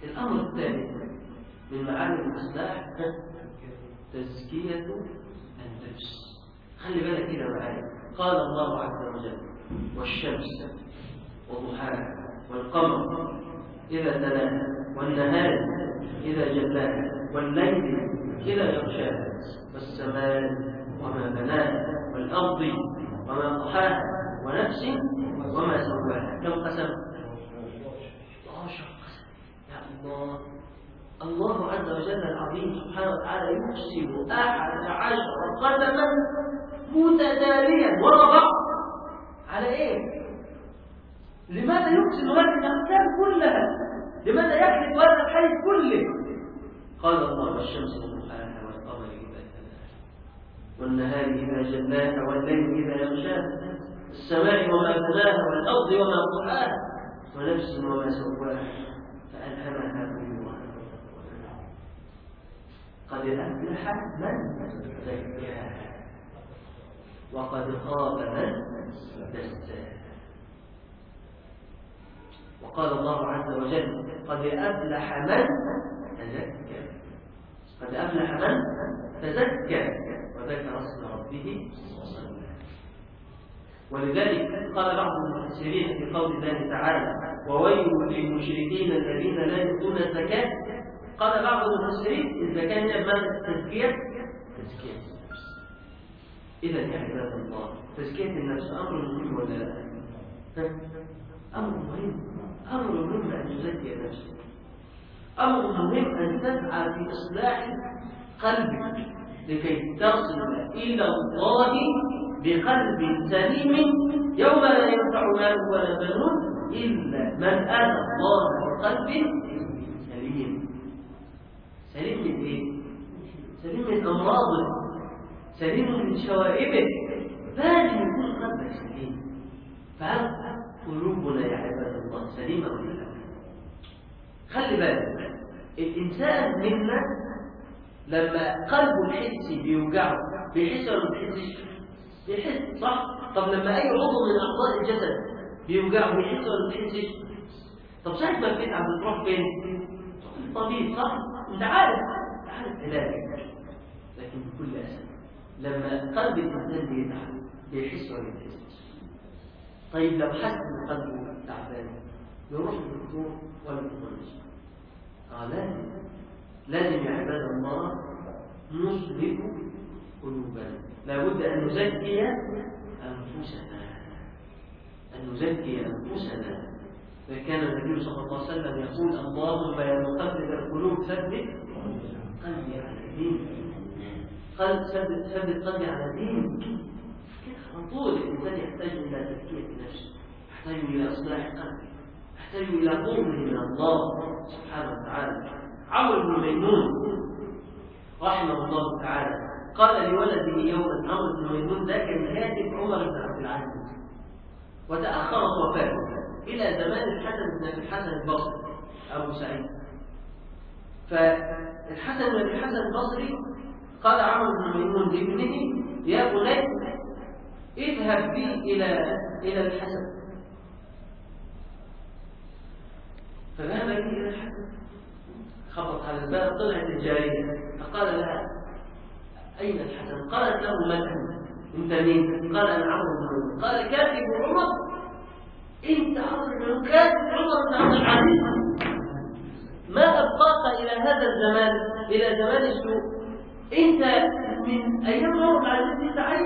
الأمر الثاني من معاني الإصلاح تزكية النفس. خلي بالك كده معايا. قال الله عز وجل: والشمس وضحاها والقمر إذا تلاها والنهار إذا جلاها والليل إذا يغشاها والسماء وما بناها والأرض وما طحاها ونفس وما سواها. كم قسم؟ عشر قسم. يا الله. الله عز وجل العظيم سبحانه وتعالى يقسم أحد عشر قسما متتاليا ورا بعض. على إيه؟ لماذا يقسم هذه الأقسام كلها؟ لماذا يحلف هذا الحي كله؟ قال الله: والشمس وضحاها والقمر إذا تلاها والنهار إذا جلاها والليل إذا يغشاها السماء وما بناها والأرض وما طحاها ونفس وما سواها فألهمها فجورها. قد أفلح من زكاها وقد خاب من دساها. وقال الله عز وجل: قد أفلح من تزكى قد أفلح من تزكى وذكر اسم ربه وصلى. ولذلك قال بعض المفسرين في قول الله تعالى: وويل للمشركين الذين لا يؤتون الزكاة. قال بعض المفسرين: الزكاة هي معنى التزكية تزكية النفس. إذا يا عباد الله تزكية النفس أمر مهم ولا لا؟ أمر مهم. أمر مهم أن تزكي نفسك. أمر مهم أن تسعى في إصلاح قلبك لكي تصل إلى الله بقلب سليم يوم لا ينفع مال ولا بنون إلا من أتى الله بقلب سليم. سليم من إيه؟ سليم من أمراضه، سليم من شوائبه. لازم يكون قلبك سليم. فهل قلوبنا يا عباد الله سليمة ولا لا؟ خلي بالك، الإنسان منا لما قلبه الحسي بيوجعه بيحس ولا ما بيحسش؟ بيحس، صح؟ طب لما أي عضو من أعضاء الجسد بيوجعه بيحس ولا ما بيحسش؟ طب ساعة ما بتتعب بتروح فين؟ تروح للطبيب، صح؟ أنت عارف، أنت عارف علاجك. لكن بكل أسف لما قلب الإنسان بيتعب بيحس ولا ما بيحسش؟ طيب لو حس ان قلبه تعبان يروح للدكتور ولا يطنش؟ اه لازم لازم يا عباد الله نصلح قلوبنا. لابد ان نزكي انفسنا ان نزكي انفسنا. فكان النبي صلى الله عليه وسلم يقول: اللهم يا مقلب القلوب ثبت قلبي على دينك. قلب ثبت ثبت قلبي على دينك. على طول الإنسان يحتاج إلى تزكية نفسه، يحتاج إلى إصلاح قلبه، يحتاج إلى قرب من الله سبحانه وتعالى. عمرو بن ميمون رحمه الله تعالى قال لولده يوما، عمرو بن ميمون ده كان كاتب عمر بن عبد العزيز، وتأخرت وفاته إلى زمان الحسن بن الحسن البصري أبو سعيد. فالحسن بن الحسن البصري قال عمرو بن ميمون لابنه: يا بني اذهب بي إلى إلى الحسن. فذهب بي إلى الحسن، خبط على الباب، طلعت الجارية فقال لها: أين الحسن؟ قالت له: من أنت؟ أنت مين؟ قال: أنا عمرو بن عمر. قال: كاتب عمر؟ أنت عمرو بن كاتب عمر بن عبد العزيز؟ ما أبقاك إلى هذا الزمان، إلى زمان السوء؟ أنت من أيام عمر بن العزيز أنت عايش؟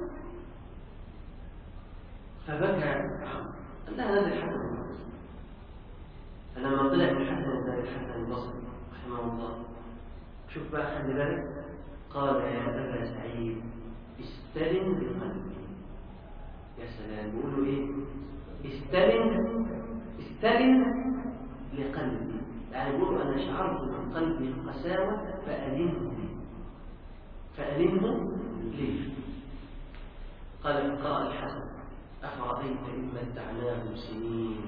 فبكى عمرو، قال لها: هذا الحسن البصري. فلما طلع من الحسن بن الحسن البصري رحمه الله، شوف بقى، خلي بالك، قال: يا أبا سعيد استلم بقلبي. يا سلام، بيقولوا إيه؟ استلم استلم لقلبي. يعني بيقولوا: أنا شعرت من قلبي القساوة فألمه لي فألمه لي. قال: فقال الحسن: أفرأيت إن متعناهم سنين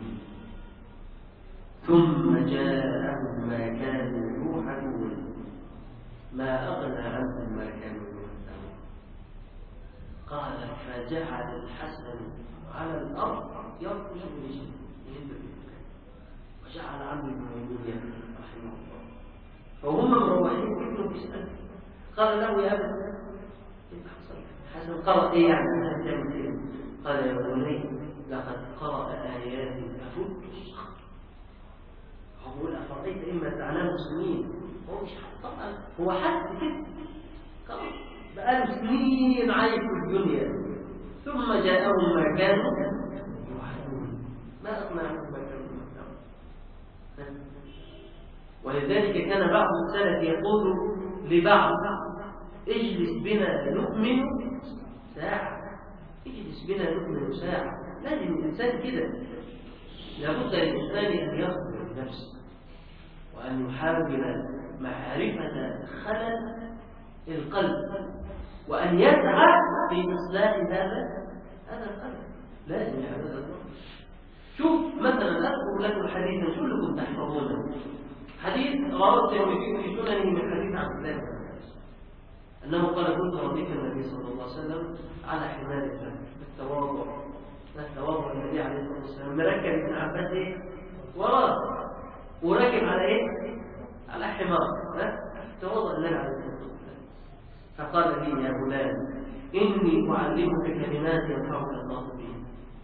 ثم جاءهم ما كانوا يوعدون ما أغنى عنهم ما كانوا يوعدون. قال: فجعل الحسن على الأرض يرقص برجله وجعل عمرو بن ميمون رحمه الله. فهم مروحين ابنه بيسأل قال له يا أبا كيف حصل؟ حسن قرأ إيه يعني؟ قال يا بني لقد قرأ آيات أفوت الصخر. هو يقول أفرأيت إما تعلم سنين. هو مش حد طبعا، هو حد كده خلاص بقاله سنين عايش في الدنيا ثم جاءهم ما كانوا يوعدون. ما أقنعهم ما كانوا يوعدون. ولذلك كان بعض السلف يقول لبعض اجلس بنا نؤمن ساعة، اجلس بنا نؤمن ساعة. لازم الإنسان كده، لابد للإنسان أن يخبر نفسه وأن يحاول معرفة خلل القلب وأن يسعى في إصلاح هذا هذا القلب. لازم يا عباد الله. شوف مثلا أذكر لكم حديثا كلكم تحفظونه، حديث رواه الترمذي في سننه من حديث عبد الله بن عباس أنه قال كنت رديف النبي صلى الله عليه وسلم على حمار الجبل بالتواضع، التواضع النبي عليه الصلاة والسلام مركب ابن عباس إيه؟ وراه وراكب على إيه؟ على حمار. تواضع النبي عليه الصلاة والسلام فقال لي يا فلان إني أعلمك كلمات ينفعك الله بها،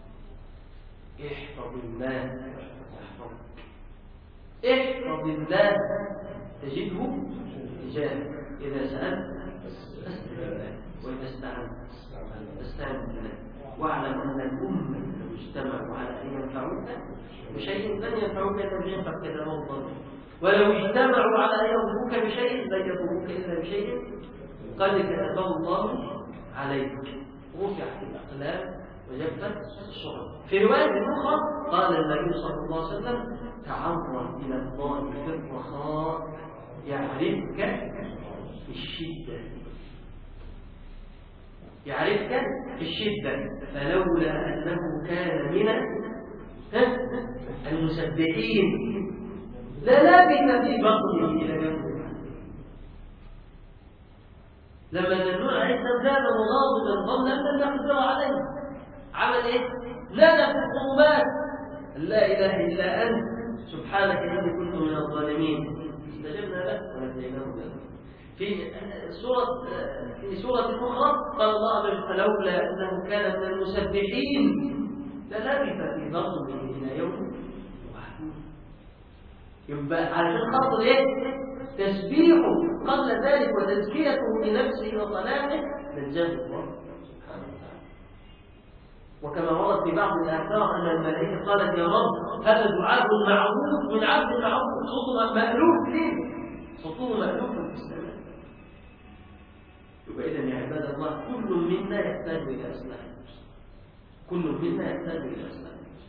احفظ الله يحفظك، احفظ الله تجده تجاهك، إذا سألت فاسأل الله وإذا استعنت فاستعن بالله، واعلم أن الأمة لو اجتمعوا على أن ينفعوك بشيء لن ينفعوك إلا بشيء قد كتبه الله، ولو اجتمعوا على أن يضروك بشيء لن يضروك إلا بشيء قد كتبه الله عليك. رفعت الأقلام وجفت الصحف. في رواية أخرى قال النبي صلى الله عليه وسلم تعرض إلى الله في الرخاء يعرفك في الشدة، يعرفك في الشدة، فلولا أنه كان من المسبحين للبث في بطنه إلى يوم القيامة. لما النبي عليه السلام زاد مغاضبا ظنا لم يقدر عليه، عمل ايه؟ نادى في الظلمات لا اله الا انت سبحانك اني كنت من الظالمين، استجبنا له ونجيناه له. في سورة في سورة أخرى قال الله فلولا أنه كان من المسبحين للبث في بطنه إلى يوم القيامة. يبقى علشان خاطر ايه؟ تسبيحه قبل ذلك وتزكيته لنفسه وصلاته نجاه الله سبحانه وتعالى. وكما ورد في بعض الآثار أن الملائكة قالت يا رب هذا دعاء معروف من عبد معروف صوته مألوف ليه؟ صوته مألوف في السماء. يبقى إذا يا عباد الله كل منا يحتاج إلى إصلاح النفس، كل منا يحتاج إلى إصلاح النفس.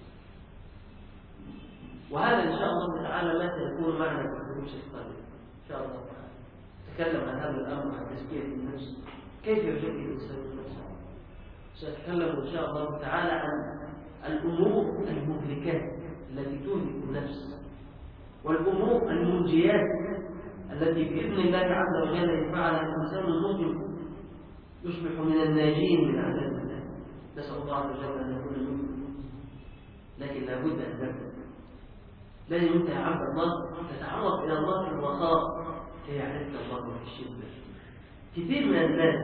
وهذا إن شاء الله تعالى ما سيكون معنا في الدروس القادمة إن شاء الله تعالى. نتكلم عن هذا الأمر عن تزكية النفس، كيف يزكي الإنسان نفسه. سأتكلم إن شاء الله تعالى عن الأمور المهلكات التي تهلك النفس، والأمور المنجيات التي بإذن الله عز وجل يفعلها الإنسان المسلم يصبح من الناجين من عذاب الله. نسأل الله عز وجل أن يكون منهم، لكن لابد أن نبدأ. لازم أنت يا عبد الله تتعرف إلى الله في الرخاء كي يعرفك الله في الشدة. كثير من الناس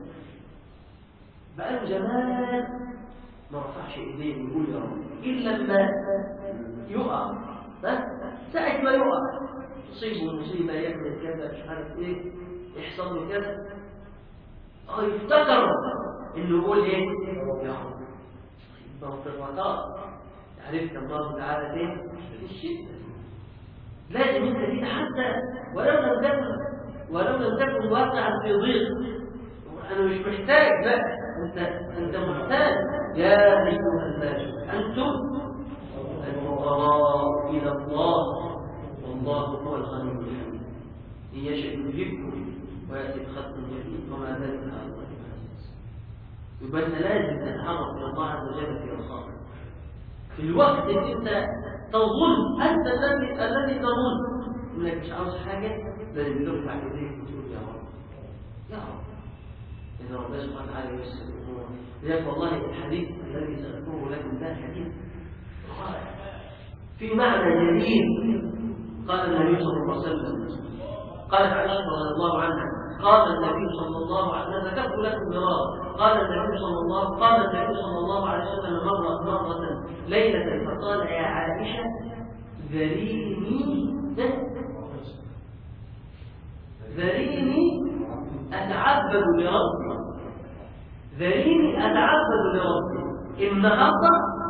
بقاله زمان ما رفعش إيديه ويقول يا رب إلا لما يقع، ساعة ما يقع تصيبه مصيبة يعمل كذا مش عارف إيه يحصل له كذا أو يفتكر إنه يقول إيه يا رب. يبقى في الرخاء عرفت الله تعالى فين؟ في الشدة. لازم انت كده حتى ولو لم تكن ولو لم تكن واقعا في ضيق، انا مش محتاج، لا انت انت محتاج. يا ايها الناس انتم الفقراء الى الله والله هو الغني الحميد، ان يشاء يجيبكم وياتي بخلق جديد وما ذلك على الله بعزيز. يبقى انت لازم تتعرف الى الله عز وجل في رخاء. في الوقت اللي انت تظن انت الذي الذي تظن انك مش عاوز حاجه لازم ترفع ايديك وتقول يا رب يا رب. اذا ربنا سبحانه وتعالى ييسر الامور. لذلك والله الحديث الذي سألته لكم ده حديث رائع في معنى جديد. قال النبي صلى الله عليه وسلم، قالت عائشة رضي الله عنها، قال النبي صلى الله عليه وسلم، ذكرت لكم مرارا، قال النبي صلى الله قال النبي صلى الله عليه وسلم مرة مرة ليلة فقال يا عائشة ذريني ذريني أتعبد لربي، ذريني أتعبد لربي النهارده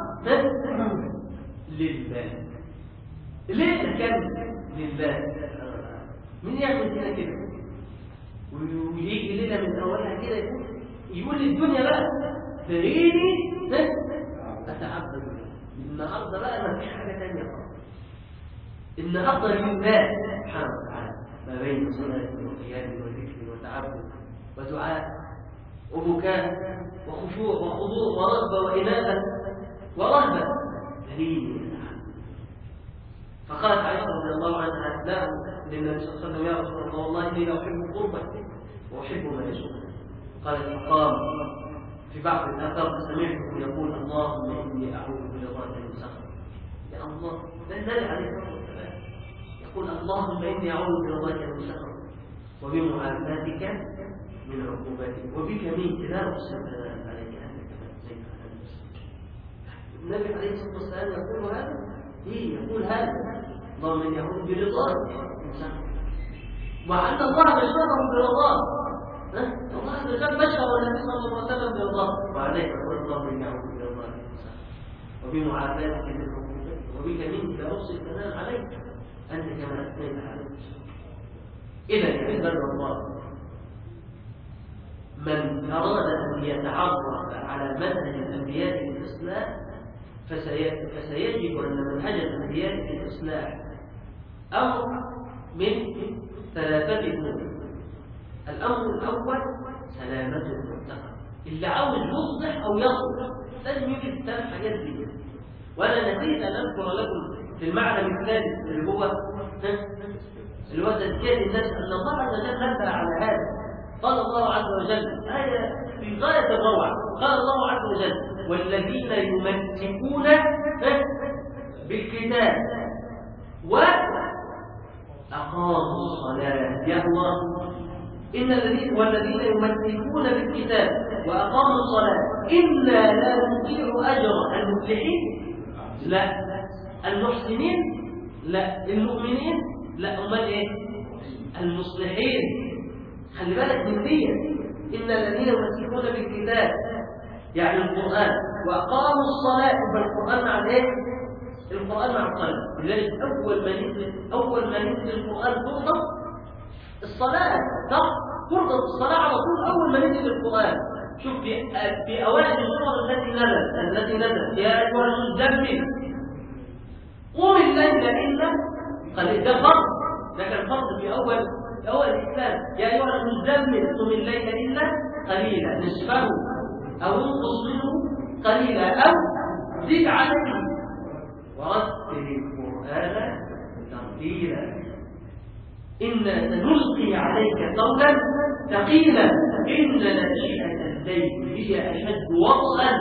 لله. ليه تكلم لله؟ مين يعمل كده كده ويجي ليله من اولها كده يقول يقول للدنيا بقى ذريني اتعبد لله النهارده بقى ما فيش حاجه ثانيه خالص. النهارده لله سبحانه وتعالى ما بين صلاه وقيام وذكر وتعبد ودعاء وبكاء وخشوع وخضوع ورغبه وانابه ورهبه ذريني. فقالت عائشة رضي الله عنها لا للنبي صلى الله عليه وسلم يا رسول الله والله إني أحب قربك وأحب ما يسوء. قالت فقام في بعض الآثار سمعته يقول اللهم إني أعوذ برضاك من سخطك. يا الله لا النبي عليه الصلاة والسلام يقول اللهم إني أعوذ برضاك من سخطك وبمعافاتك من عقوبتك وبك منك لا أحسن ثناء عليك أنك أثنيت على نفسك. النبي عليه الصلاة والسلام يقول هذا إيه يقول هذا اللهم إني أعوذ برضاك من سخطك مع أن الله بشره برضاه. الله بشر بشر النبي صلى الله عليه وسلم برضاه وعليك يقول اللهم إني أعوذ برضاك من سخطك وبمعافاتك من عقوبتك وبك منك لا أحصي الثناء عليك أنت كما أثنيت على نفسك. إذا يا عباد الله من أراد أن يتعرف على منهج الأنبياء في الإسلام فسيجد أن منهج الأنبياء في الإصلاح أمر من ثلاثة أمور. الأمر الأول سلامة المنتقى، اللي عاوز يصلح أو يصلح لازم يجد ثلاث حاجات دي. وأنا نسيت أن أذكر لكم في المعنى الثالث اللي هو اللي هو تزكية الناس أن الله عز وجل نبه على هذا. قال الله عز وجل آية في غاية الروعة، قال الله عز وجل والذين يمسكون بالكتاب وأقاموا الصلاة. يا الله إن الذين والذين يمسكون بالكتاب وأقاموا الصلاة إنا لا نضيع أجر المفلحين. لا المحسنين، لا المؤمنين، لا أمال إيه؟ المصلحين. خلي بالك من دي. إن الذين يمسكون بالكتاب يعني القرآن وأقاموا الصلاة بالقرآن مع إيه؟ القرآن مع الصلاة. لذلك أول ما نزل أول ما نزل القرآن فرض الصلاة، صح؟ فرض الصلاة على طول أول ما نزل القرآن. شوف في في أوائل السور التي نزلت التي نزلت يا أيها المزمل قم الليل إلا قليلا. ده فرض، ده كان فرض في أول في أول الإسلام. يا أيها المزمل قم الليل إلا قليلا نصفه أو انقص منه قليلا أو زد عليه ورتل القرآن ترتيلا إنا سنلقي عليك قولا ثقيلا إن ناشئة الليل هي أشد وطئا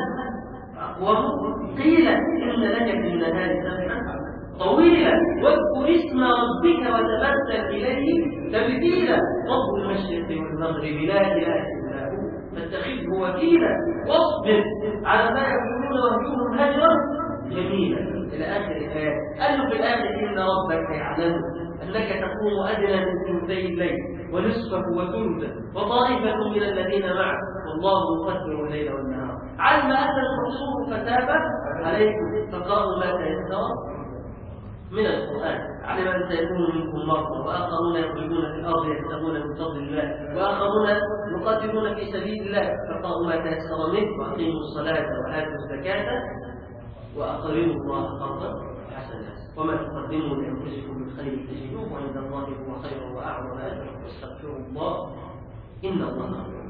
أقوم قيلا إن لك في النهار سبحا طويلا واذكر اسم ربك وتبتل إليه تبتيلا رب المشرق والمغرب لا إله إلا هو فاتخذه وكيلا واصبر على ما يقولون وهجوهم هجرا جميلا إلى آخر الآيات. قال له في الآخر إن ربك يعلم أنك تقوم أدنى من ثلثي الليل ونصفه وثلثه وطائفة من الذين معك والله يقدر الليل والنهار علم أن تحصوه فتاب عليكم فقالوا ما تيسر من القرآن علم أن سيكون منكم مرضى وآخرون يخرجون في الأرض يبتغون من فضل الله وآخرون يقاتلون في سبيل الله فقالوا ما تيسر منه وأقيموا الصلاة وآتوا الزكاة وأقرضوا الله قرضا حسنا وما تقدموا لأنفسكم من خير تجدوه عند الله هو خير وأعظم أجرا واستغفروا الله إن الله غفور.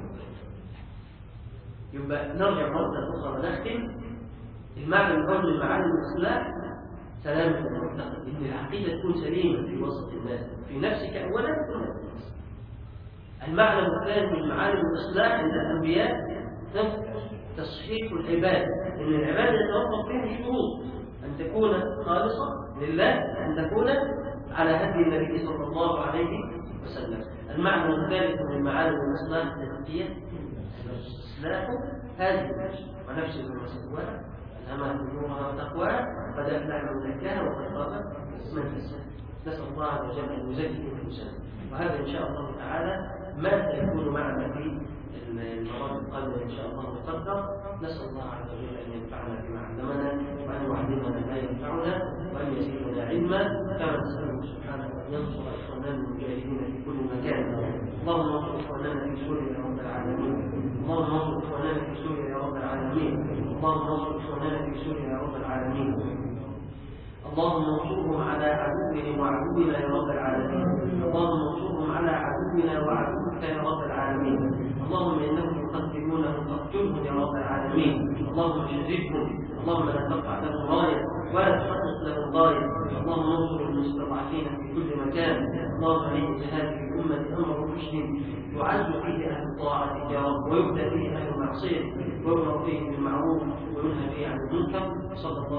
يبقى نرجع مرة أخرى ونختم. المعنى الأول من معاني الإصلاح سلامة المعتقد، إن العقيدة تكون سليمة في وسط الناس في نفسك أولا ثم في الناس. المعنى الثاني من معاني الإصلاح عند الأنبياء تصحيح العبادة، إن العبادة يتوقف فيها شروط. أن تكون خالصة لله، أن تكون على هدي النبي صلى الله عليه وسلم. المعنى الثالث من معاني الإصلاح التزكية، إصلاح هذه النفس ونفس ما سواها ألهمها فجورها وتقواها قد أفلح من زكاها وقد خاب من دساها. نسأل الله عز وجل أن يزكي أنفسنا، وهذا إن شاء الله تعالى ما سيكون معنا في المرات القادمة إن شاء الله مقدر. نسأل الله عز وجل أن ينفعنا بما علمنا وأن يعلمنا ما ينفعنا وأن يزيدنا علما، كما نسأله سبحانه أن ينصر إخواننا المجاهدين في كل مكان. اللهم انصر إخواننا في سوريا يا رب العالمين، اللهم انصر إخواننا في سوريا يا رب العالمين، اللهم انصر إخواننا في سوريا يا رب العالمين. اللهم انصرهم على عدوهم وعدونا يا رب العالمين، اللهم انصرهم على عدونا وعدوك يا رب العالمين. اللهم انهم يقتلونهم فاقتلهم يا رب العالمين، اللهم شركهم، اللهم لا تقطع لهم رايه ولا تحقق لهم غايه. اللهم انصر المستضعفين في كل مكان، اللهم اعز هذه الامه امر رشد يعز فيه اهل طاعتك يا رب، ويبدا فيه اهل معصيتك، ويؤمر فيه بالمعروف وينهى فيه عن المنكر. صلى الله